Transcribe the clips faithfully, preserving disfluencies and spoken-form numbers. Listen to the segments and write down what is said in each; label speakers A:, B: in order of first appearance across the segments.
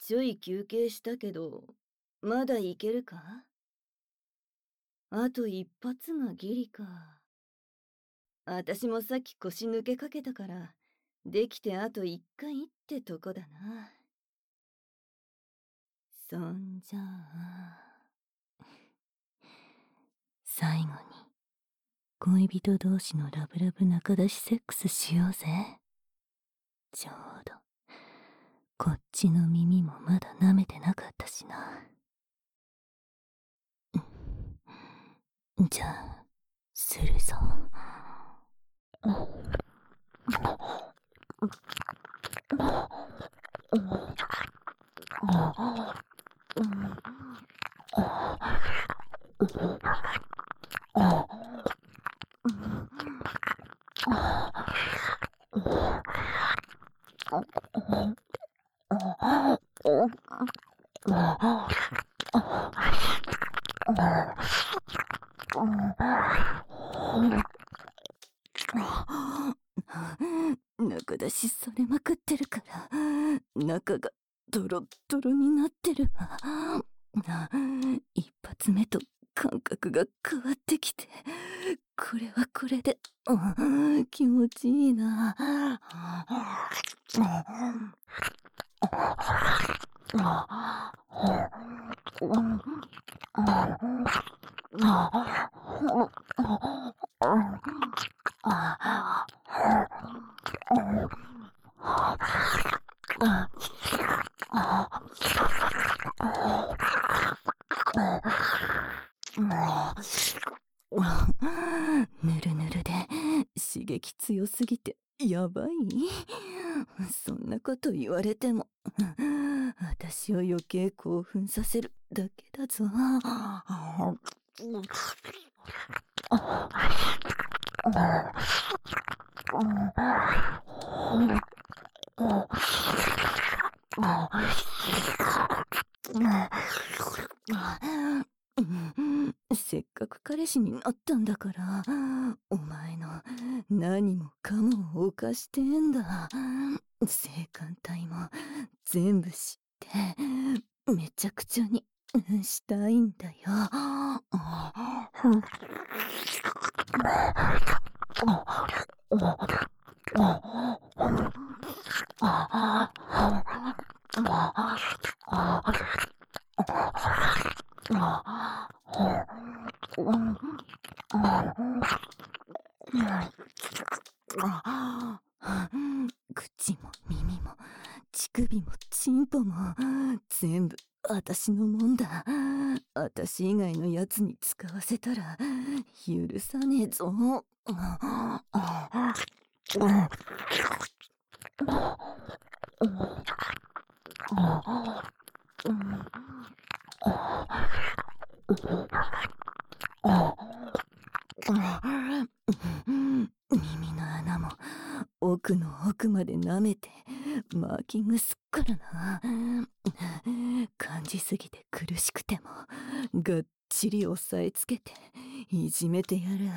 A: ちょい休憩したけど、まだいけるか？あと一発がギリか。あたしもさっき腰抜けかけたから、できてあと一回ってとこだな。そんじゃあ、最後に恋人同士のラブラブ仲出しセックスしようぜ。ちょうど、こっちの耳もまだ舐めてなかったしな。じゃあ、するぞ。中出しされまくってるから、中がドロッドロになってるわ。一発目と感覚が変わってきて、これはこれで、うん、気持ちいいな。ぬるぬるで刺激強すぎてやばい。そんなこと言われても、私を余計興奮させるだけだぞ。せっかく彼氏になったんだから、お前の何もかもを犯してんだ。性感帯も全部知ってめちゃくちゃにしたいんだよ。口も耳も乳首もチンポも全部私のもんだ。私以外のやつに使わせたら許さねえぞ。耳の穴も奥の奥まで舐めてマーキングすっからな。感じすぎて苦しくてもがっちり押さえつけていじめてやる。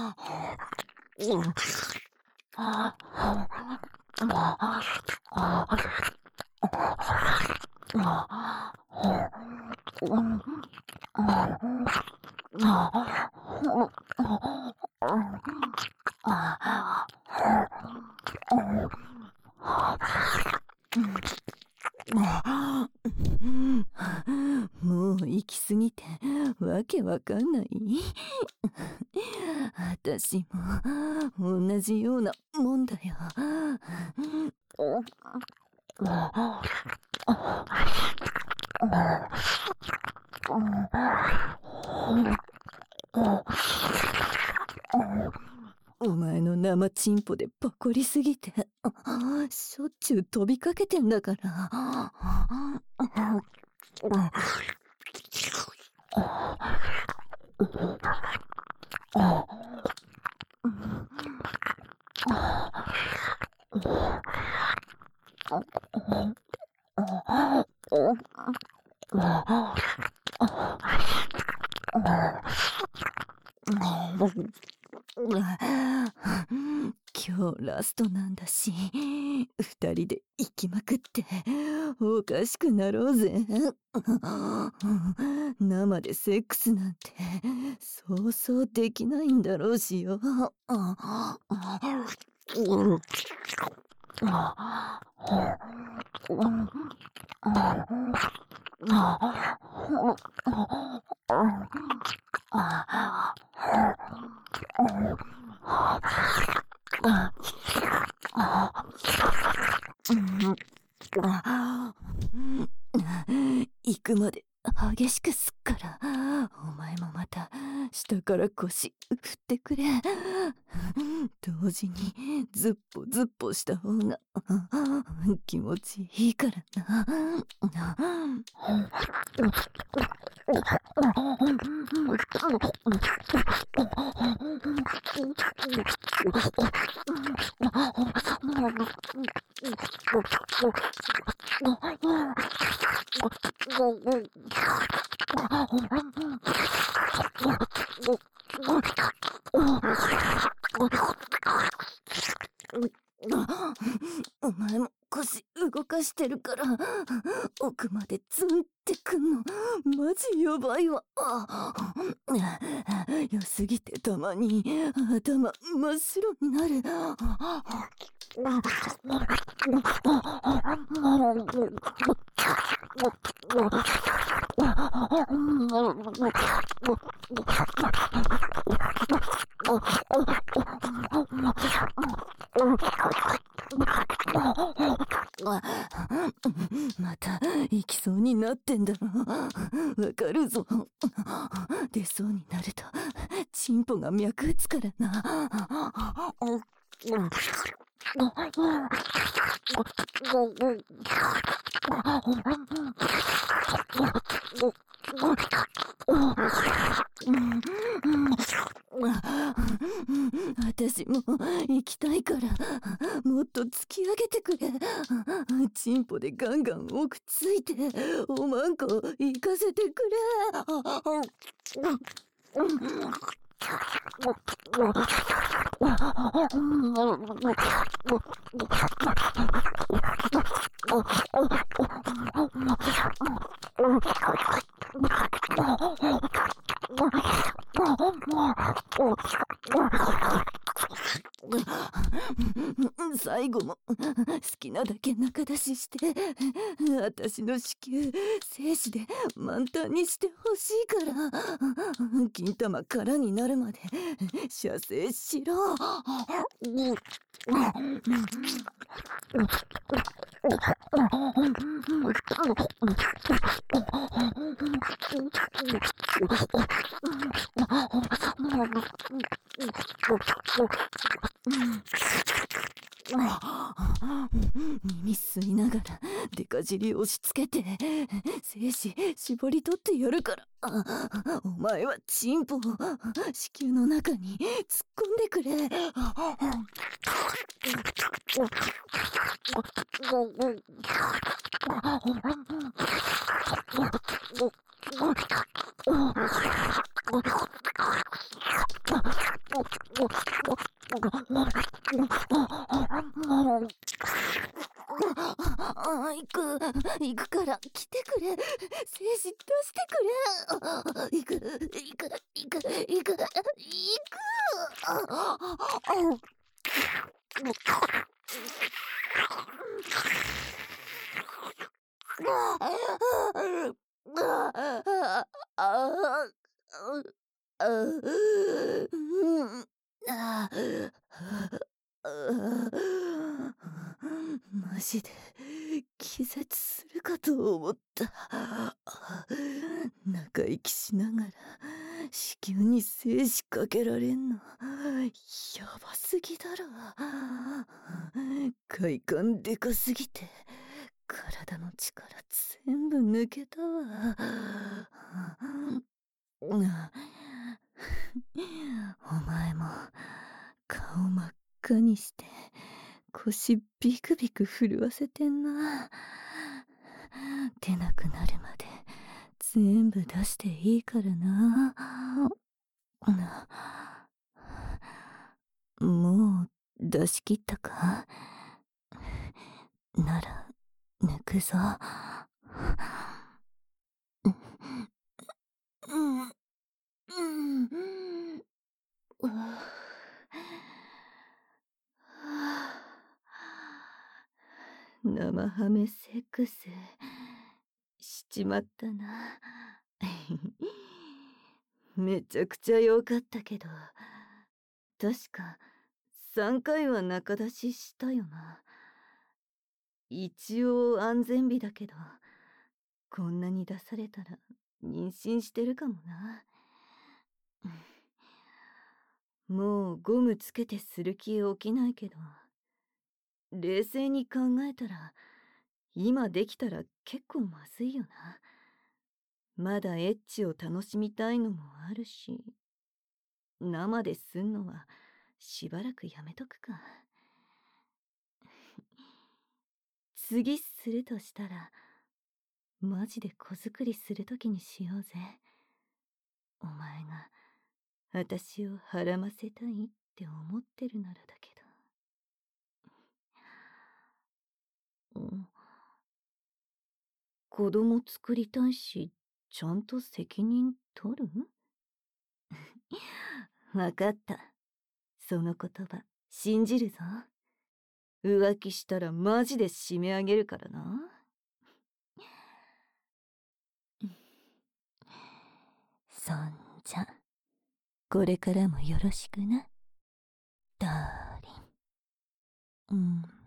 A: もう行き過ぎてわけわかんない。私も同じようなもんだよ。お前の生チンポでパコりすぎてしょっちゅう飛びかけてんだから。今日ラストなんだし、二人で行きまくっておかしくなろうぜ。生でセックスなんてそうそうできないんだろうしよ。行くまで激しくすっから、お前もまた下から腰振ってくれ。同時にズッポズッポした方が気持ちいいからな。お前も腰動かしてるから奥までツンってくんのマジやばいわ。良すぎてたまに頭真っ白になる。また行きそうになってんだろ。わかるぞ。出そうになるとチンポが脈打つからな。私も行きたいからもっと突き上げてくれ。チンポでガンガン奥ついておまんこ行かせてくれ。最後も好きなだけ中出しして私の子宮精子で満タンにしてほしいから、金玉空になるまで射精しろ。耳吸いながらデカ尻押し付けて精子絞り取ってやるから、お前はチンポを子宮の中に突っ込んでくれ。行く行くから来てくれ。精子出してくれ。行く行く行く行く行く。マジで気絶するかと思った。中息しながら子宮に精子かけられんのやばすぎだろ。快感でかすぎて体の力全部抜けたわ。お前も顔真っ赤にして腰ビクビク震わせてんな。出なくなるまで全部出していいからな。もう出し切ったか？なら抜くぞ。うん、うん、うん、う生ハメセックスしちまったな。めちゃくちゃ良かったけど、確かさんかいは中出ししたよな。一応安全日だけど、こんなに出されたら妊娠してるかもな。もうゴムつけてする気起きないけど、冷静に考えたら今できたら結構まずいよな。まだエッチを楽しみたいのもあるし、生ですんのはしばらくやめとくか。次するとしたらマジで子作りするときにしようぜ。お前が私をはらませたいって思ってるならだけど。うん、子供作りたいしちゃんと責任取る？わかった。その言葉信じるぞ。浮気したらマジで締め上げるからな。そんじゃこれからもよろしくな、ダーリン。うん。